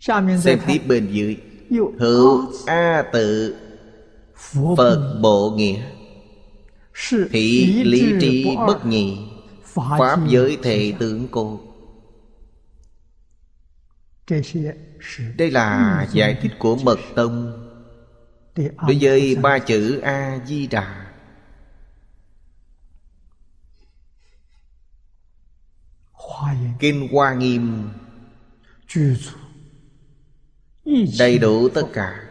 Xem tiếp bên dưới. Hữu A tự Phật bộ nghĩa, thị lý trí bất nhị, pháp giới thể tướng cô. Đây là giải thích của Mật Tông đối với ba chữ A-di-đà. Kinh Hoa Nghiêm đầy đủ tất cả.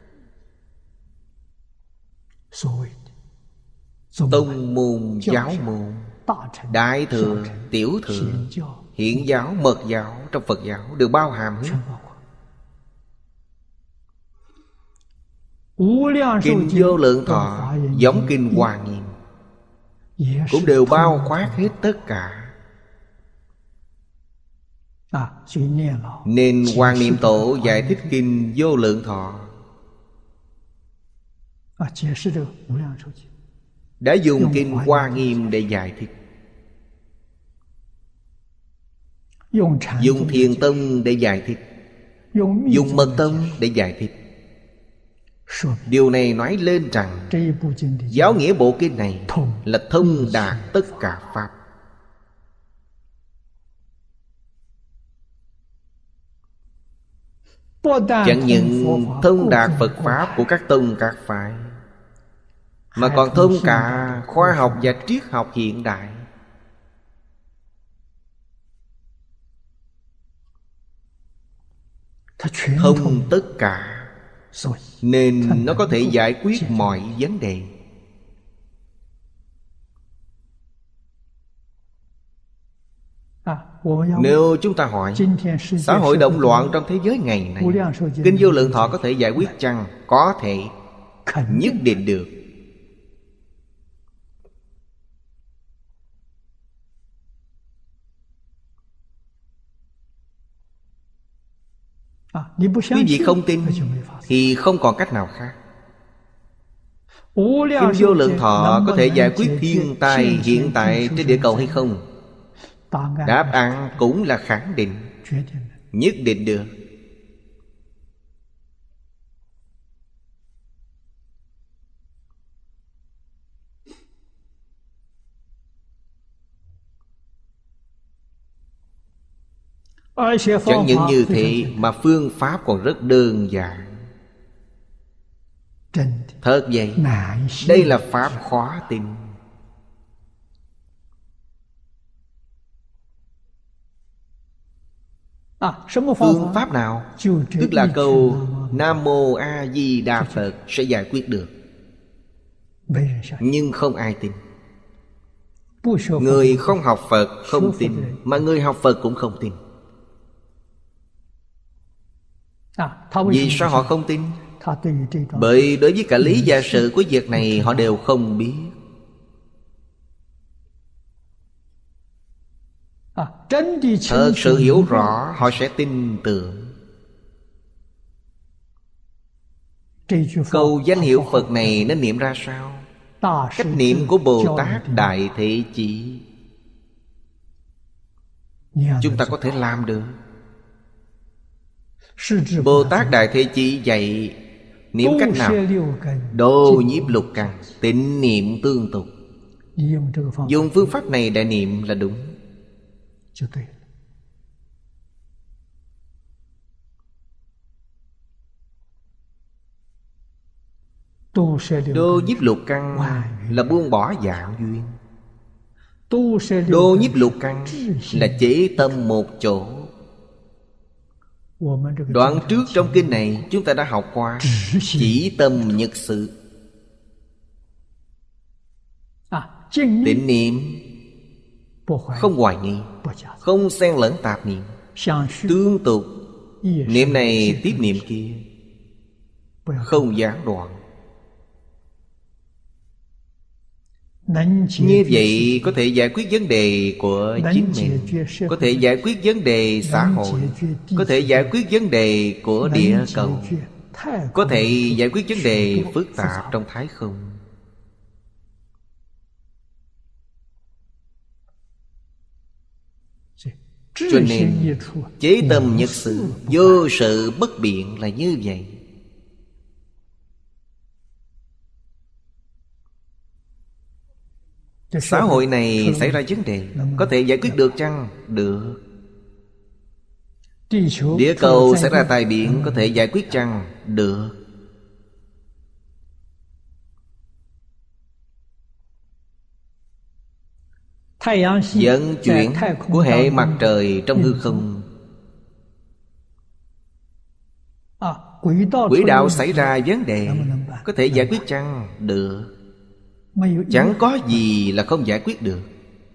Tông môn giáo môn, đại thừa, tiểu thừa, hiển giáo, mật giáo trong Phật giáo đều bao hàm hết. Kinh Vô Lượng Thọ giống kinh Hoa Nghiêm cũng đều bao quát hết tất cả. Nên Quan Niệm Tổ giải thích kinh Vô Lượng Thọ đã dùng kinh Hoa Nghiêm để giải thích, dùng Thiền Tông để giải thích, dùng Mật Tông để giải thích. Điều này nói lên rằng giáo nghĩa bộ kinh này là thông đạt tất cả pháp. Chẳng những thông đạt Phật Pháp của các tông các phái, mà còn thông cả khoa học và triết học hiện đại. Thông tất cả, nên nó có thể giải quyết mọi vấn đề. Nếu chúng ta hỏi xã hội động loạn trong thế giới ngày nay, kinh Vô Lượng Thọ có thể giải quyết chăng? Có thể, nhất định được. Quý vị không tin thì không còn cách nào khác. Kinh Vô Lượng Thọ có thể giải quyết thiên tai hiện tại trên địa cầu hay không? Đáp án cũng là khẳng định, nhất định được. Chẳng những như thế mà phương pháp còn rất đơn giản. Thật vậy, đây là pháp khó tin. Phương pháp nào? Tức là câu Nam Mô A Di Đà Phật sẽ giải quyết được. Nhưng không ai tin. Người không học Phật không tin, mà người học Phật cũng không tin. Vì sao họ không tin? Bởi đối với cả lý và sự của việc này họ đều không biết. Thật sự hiểu rõ họ sẽ tin tưởng. Câu danh hiệu Phật này nên niệm ra sao? Cách niệm của Bồ Tát Đại Thế Chí. Chúng ta có thể làm được. Bồ Tát Đại Thế Chí dạy niệm cách nào? Đô nhiếp lục căn, tịnh niệm tương tục. Dùng phương pháp này để niệm là đúng. Đô nhiếp lục căn là buông bỏ dạng duyên. Đô nhiếp lục căn là chế tâm một chỗ. Đoạn trước trong kinh này chúng ta đã học qua chỉ tâm nhật sự. Tịnh niệm không hoài nghi, không xen lẫn tạp niệm, tương tục, niệm này tiếp niệm kia, không gián đoạn. Như vậy có thể giải quyết vấn đề của chính mình, có thể giải quyết vấn đề xã hội, có thể giải quyết vấn đề của địa cầu, có thể giải quyết vấn đề phức tạp trong thái không. Cho nên chế tâm nhất sự, vô sự bất biện là như vậy. Xã hội này xảy ra vấn đề, có thể giải quyết được chăng? Được. Địa cầu xảy ra tai biến, có thể giải quyết chăng? Được. Vận chuyển của hệ mặt trời trong hư không, quỹ đạo xảy ra vấn đề, có thể giải quyết chăng? Được. Chẳng có gì là không giải quyết được.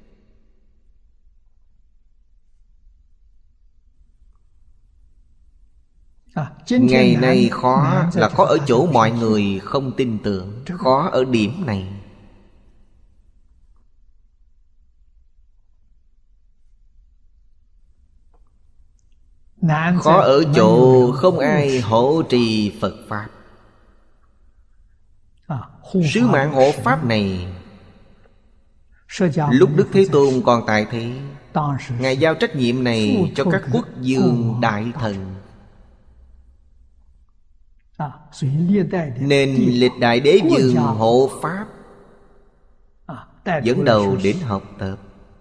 Ngày nay khó là khó ở chỗ mọi người không tin tưởng. Khó ở điểm này. Khó ở chỗ không ai hộ trì Phật Pháp. Sứ mạng hộ Pháp này, lúc Đức Thế Tôn còn tại thế, Ngài giao trách nhiệm này cho các quốc vương đại thần. Nên lịch đại đế vương hộ Pháp dẫn đầu đến học tập.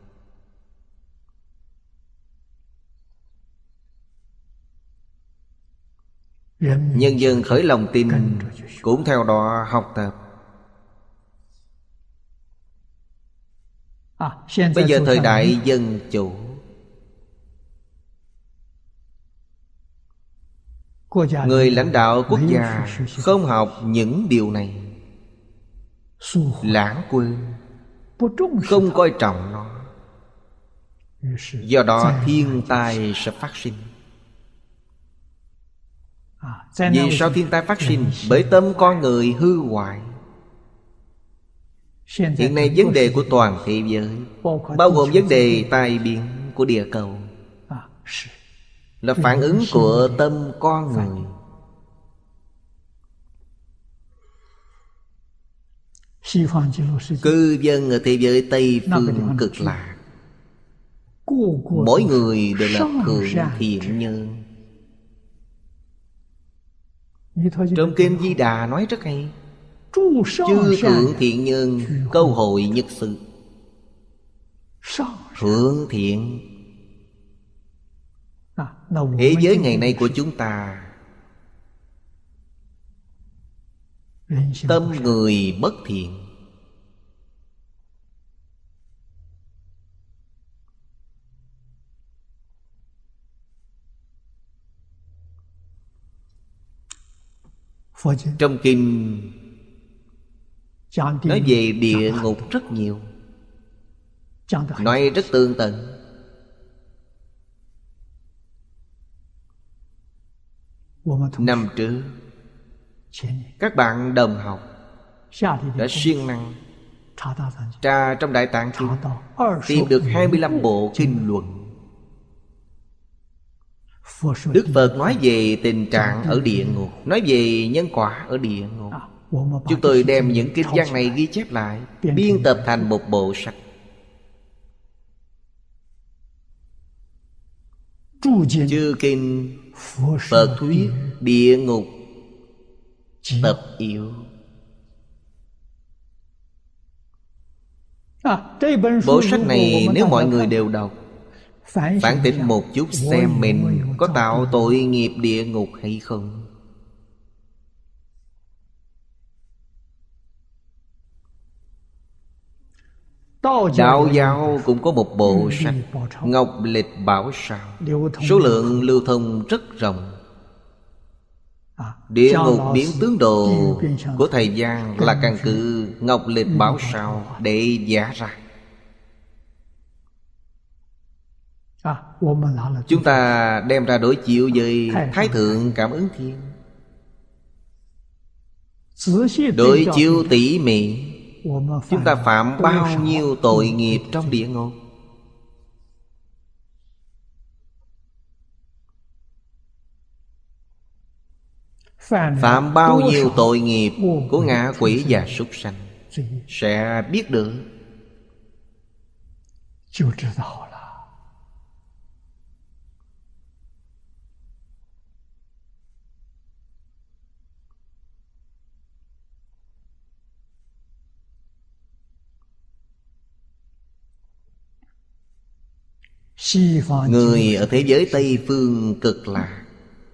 Nhân dân khởi lòng tin cũng theo đó học tập. Bây giờ thời đại dân chủ, người lãnh đạo quốc gia không học những điều này, lãng quên, không coi trọng nó. Do đó thiên tai sẽ phát sinh. Vì sao thiên tai phát sinh? Bởi tâm con người hư hoại. Hiện nay vấn đề của toàn thế giới, bao gồm vấn đề tai biến của địa cầu, là phản ứng của tâm con người. Cư dân ở thế giới Tây Phương Cực Lạc, mỗi người đều là thượng thiện nhân. Trong Kinh Di Đà nói rất hay: chư thượng thiện nhân câu hội nhất sự. Thượng thiện. Thế giới ngày nay của chúng ta, tâm người bất thiện. Trong kinh nói về địa ngục rất nhiều, nói rất tường tận. Năm trước, các bạn đồng học đã siêng năng tra trong Đại Tạng Kinh, tìm được 25 bộ kinh luận. Đức Phật nói về tình trạng ở địa ngục, nói về nhân quả ở địa ngục. Chúng tôi đem những kinh văn này ghi chép lại, biên tập thành một bộ sách. Chư kinh Phật thuyết địa ngục tập yếu. Bộ sách này nếu mọi người đều đọc, phản tỉnh một chút xem mình có tạo tội nghiệp địa ngục hay không. Đạo giáo cũng có một bộ sách Ngọc Lịch Bảo Sao, số lượng lưu thông rất rộng. Địa ngục biến tướng đồ của thời gian là căn cứ Ngọc Lịch Bảo Sao để giả ra. Chúng ta đem ra đối chiếu với Thái Thượng Cảm Ứng Thiên, đối chiếu tỉ mỉ, chúng ta phạm bao nhiêu tội nghiệp trong địa ngục. Phạm bao nhiêu tội nghiệp của ngạ quỷ và súc sanh, sẽ biết được. Người ở thế giới Tây Phương Cực Lạc,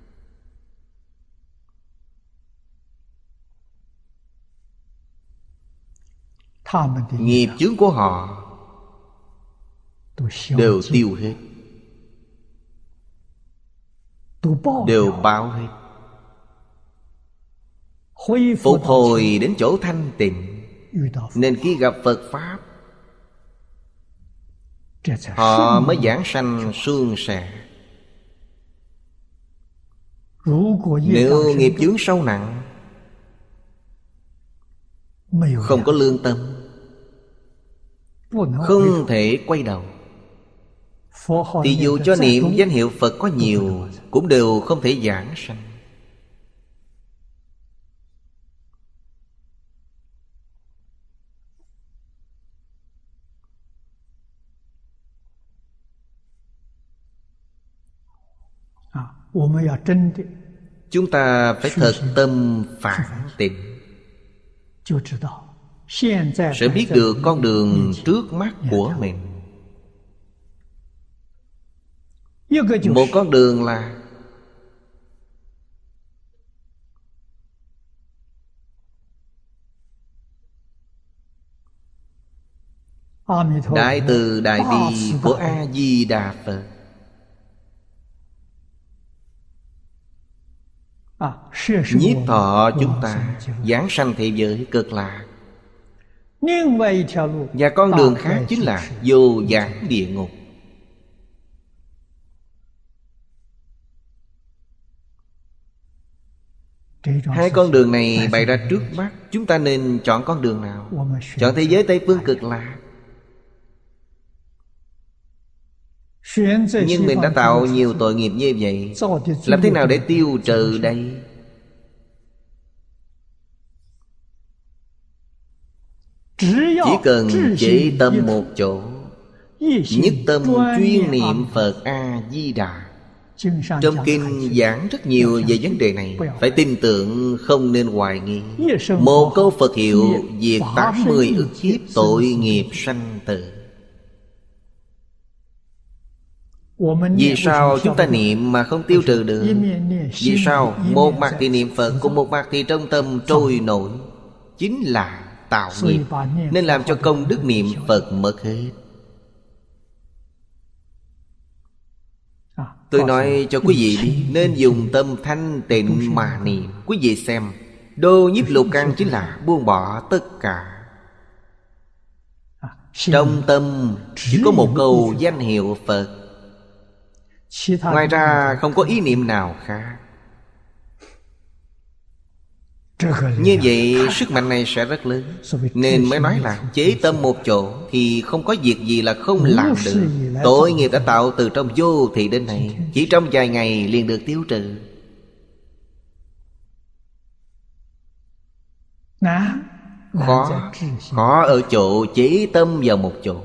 nghiệp chướng của họ đều tiêu hết, đều báo hết, phục hồi đến chỗ thanh tịnh. Nên khi gặp Phật Pháp, họ mới giảng sanh suôn sẻ. Nếu nghiệp chướng sâu nặng, không có lương tâm, không thể quay đầu, thì dù cho niệm danh hiệu Phật có nhiều, cũng đều không thể giảng sanh. Chúng ta phải thật tâm phản tỉnh, sẽ biết được con đường trước mắt của mình. Một con đường là Đại từ đại bi của A-di-đà Phật. Nhiếp thọ chúng ta giảng sanh thế giới Cực Lạc. Và con đường khác chính là vô giảng địa ngục. Hai con đường này bày ra trước mắt, chúng ta nên chọn con đường nào? Chọn thế giới Tây Phương Cực Lạc. Nhưng mình đã tạo nhiều tội nghiệp như vậy, làm thế nào để tiêu trừ đây? Chỉ cần chỉ tâm một chỗ, nhất tâm chuyên niệm Phật A-di-đà. Trong kinh giảng rất nhiều về vấn đề này. Phải tin tưởng, không nên hoài nghi. Một câu Phật hiệu diệt 80 ức kiếp tội nghiệp sanh tử. Vì sao chúng ta niệm mà không tiêu trừ được? Vì sao một mặt thì niệm Phật, cùng một mặt thì trong tâm trôi nổi? Chính là tạo nghiệp, nên làm cho công đức niệm Phật mất hết. Tôi nói cho quý vị biết, nên dùng tâm thanh tịnh mà niệm. Quý vị xem, Đô Nhiếp Lục Căn chính là buông bỏ tất cả. Trong tâm chỉ có một câu danh hiệu Phật, ngoài ra không có ý niệm nào khác. Như vậy sức mạnh này sẽ rất lớn. Nên mới nói là chế tâm một chỗ thì không có việc gì là không làm được. Tội nghiệp đã tạo từ trong vô thị đến này, chỉ trong vài ngày liền được tiêu trừ. Khó ở chỗ chế tâm vào một chỗ.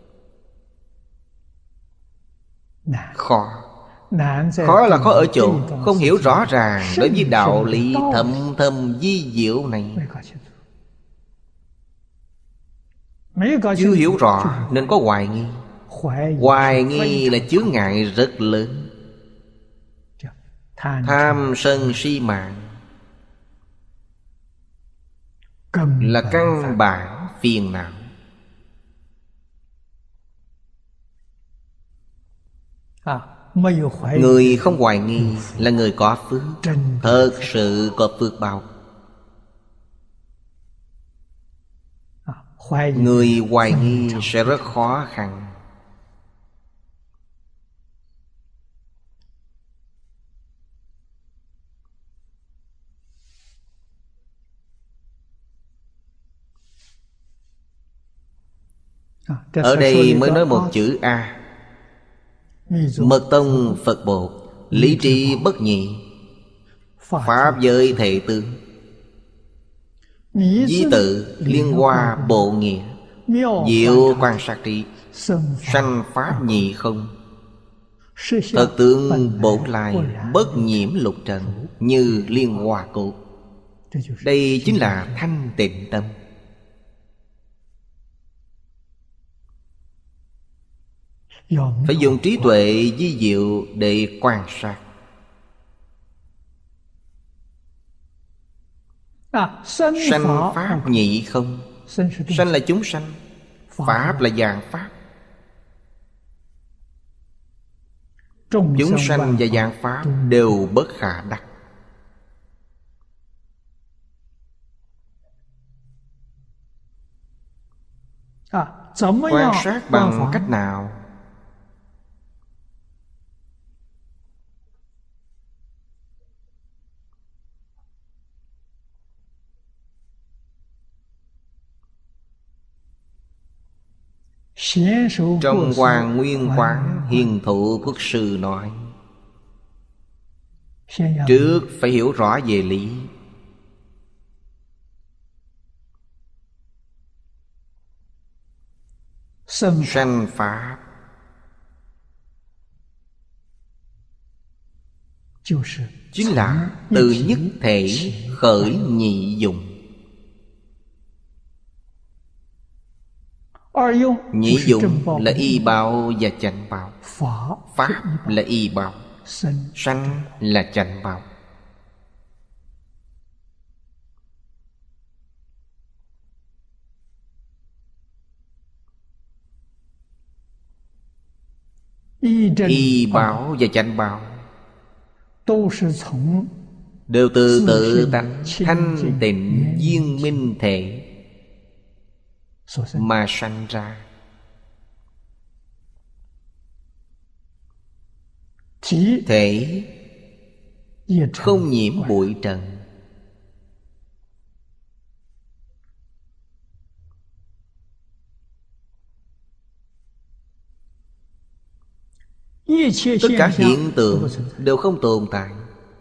Khó là khó ở chỗ không hiểu rõ ràng đối với đạo lý thâm thâm vi diệu này. Chưa hiểu rõ nên có hoài nghi. Hoài nghi là chướng ngại rất lớn. Tham sân si mạng là căn bản phiền não. Người không hoài nghi là người có phước, thật sự có phước báo. Người hoài nghi sẽ rất khó khăn. Ở đây mới nói một chữ A. Mật tông Phật Bột, lý trí bất nhị, pháp giới thệ tướng, di tự liên hoa bộ nghĩa, diệu quan sát trí, sanh pháp nhị không, thật tướng bổn lai, bất nhiễm lục trần, như liên hoa cốt. Đây chính là thanh tịnh tâm. Phải dùng trí tuệ vi diệu để quan sát. Sanh pháp nhị không. Sanh là chúng sanh, pháp là vạn pháp. Chúng sanh và vạn pháp đều bất khả đắc. Quan sát bằng cách nào? Trong Hoàng Nguyên Quán, Hiền Thụ Quốc Sư nói, trước phải hiểu rõ về lý. Sanh pháp chính là từ nhất thể khởi nhị dụng. Nhị dụng là y báo và chánh báo. Pháp là y báo, sanh là chánh báo. Y báo và chánh báo đều từ tự tánh thanh tịnh viên minh thể mà sanh ra. Thể không nhiễm bụi trần. Tất cả hiện tượng đều không tồn tại.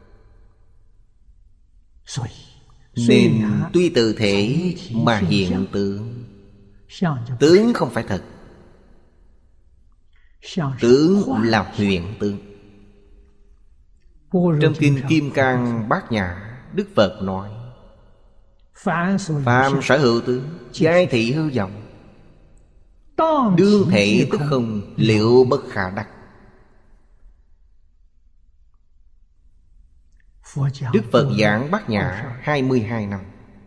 Nên tuy từ thể mà hiện tượng. Tướng không phải thật. Tướng là huyền tướng. Trong Kinh Kim Cang Bát Nhã, Đức Phật nói: phàm sở hữu tướng, giai thị hư vọng. Đương thể tức không, liệu bất khả đắc. Đức Phật giảng Bát Nhã 22 năm.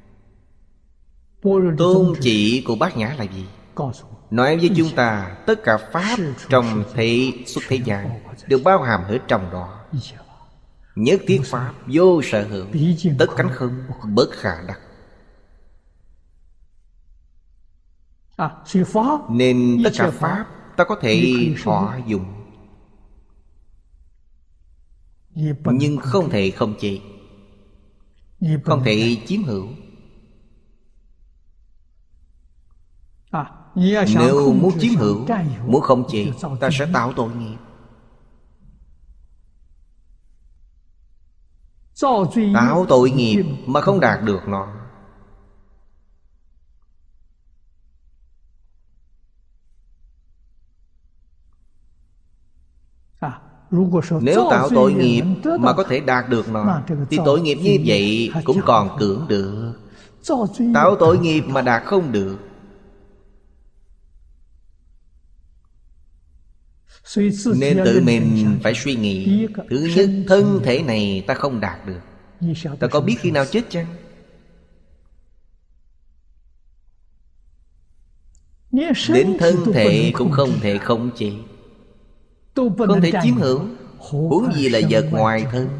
Tôn chỉ của Bát Nhã là gì? Nói với chúng ta tất cả pháp trong thế xuất thế gian đều bao hàm hết trong đó. Nhất thiết pháp vô sở hữu, tất cánh không, bất khả đắc. Nên tất cả pháp ta có thể thọ dụng, nhưng không thể không chế, không thể chiếm hữu. Nếu muốn chiếm hữu, muốn không chế, ta sẽ tạo tội nghiệp. Tạo tội nghiệp mà không đạt được nó. Nếu tạo tội nghiệp mà có thể đạt được nó, thì tội nghiệp như vậy cũng còn cưỡng được. Tạo tội nghiệp mà đạt không được, nên tự mình phải suy nghĩ. Thứ nhất, thân thể này ta không đạt được. Ta có biết khi nào chết chăng? Đến thân thể cũng không thể khống chế, không thể chiếm hữu, huống gì là vật ngoài thân.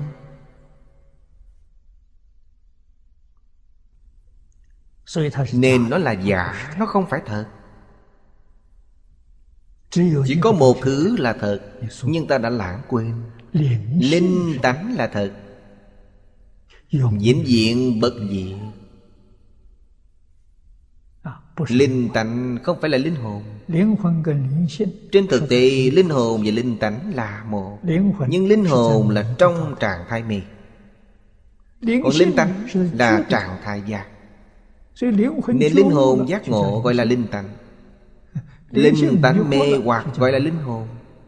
Nên nó là giả, nó không phải thật. Chỉ có một thứ là thật, nhưng ta đã lãng quên. Linh tánh là thật, vĩnh viễn bất diệt. Linh tánh không phải là linh hồn. Trên thực tế linh hồn và linh tánh là một, nhưng linh hồn là trong trạng thái mê, còn linh tánh là trạng thái giác. Nên linh hồn giác ngộ gọi là linh tánh, linh tánh mê hoặc gọi là linh hồn.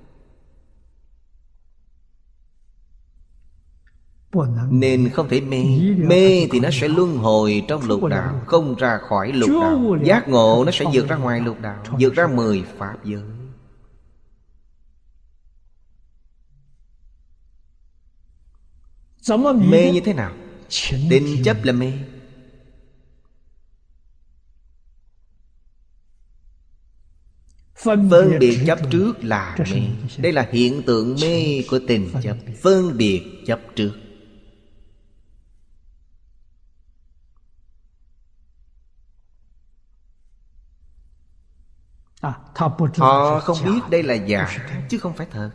Nên không thể mê. Mê thì nó sẽ luân hồi trong lục đạo, không ra khỏi lục đạo. Giác ngộ nó sẽ vượt ra ngoài lục đạo, vượt ra 10 pháp giới. Mê như thế nào? Định chấp là mê. Phân biệt chấp trước là mê. Đây là hiện tượng mê của tình chấp. Phân biệt chấp trước. Họ không biết đây là giả chứ không phải thật.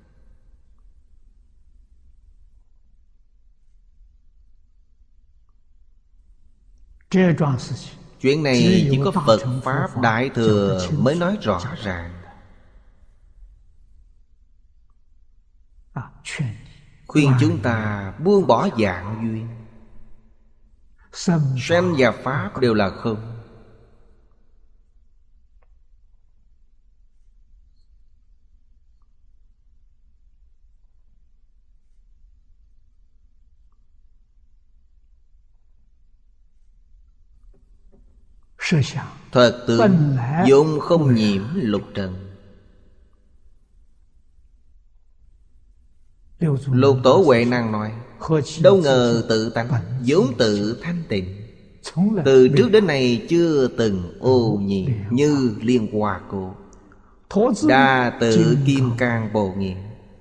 Chuyện này chỉ có Phật Pháp Đại Thừa mới nói rõ ràng. Khuyên chúng ta buông bỏ dạng duyên. Sanh và Pháp đều là không. Thật tướng vốn không nhiễm lục trần. Lục Tổ Huệ Năng nói: đâu ngờ tự tánh vốn tự thanh tịnh, từ trước đến nay chưa từng ô nhiễm như Liên Hoa Cô. Đa tự Kim Cang Bồ Nghiệp.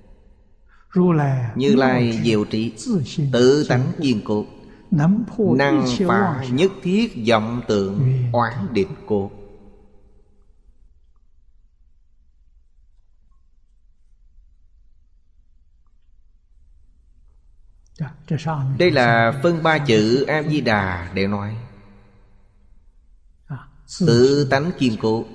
Như Lai diệu trị, tự tánh kiên cố, năng phá nhất thiết vọng tượng oán địch cốt. Đây là phân ba chữ A Di Đà để nói tự tánh kiên cố,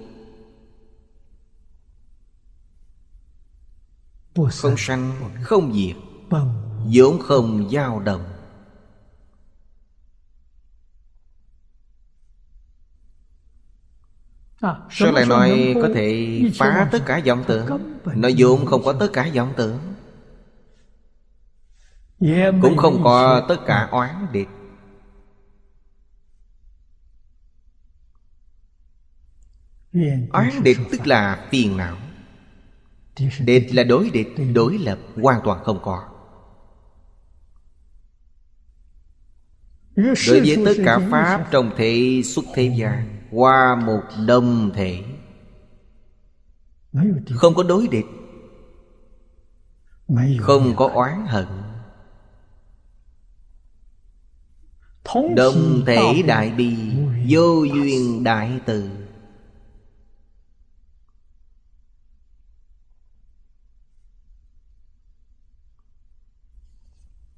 không sanh không diệt, vốn không dao động. Sao lại nói có thể phá tất cả vọng tưởng? Nó vốn không có tất cả vọng tưởng, cũng không có tất cả oán địch. Oán địch tức là phiền não. Địch là đối địch, đối lập, hoàn toàn không có. Đối với tất cả Pháp trong thể xuất thế gian, qua một đồng thể, không có đối địch, không có oán hận. Đồng thể đại bi, vô duyên đại từ.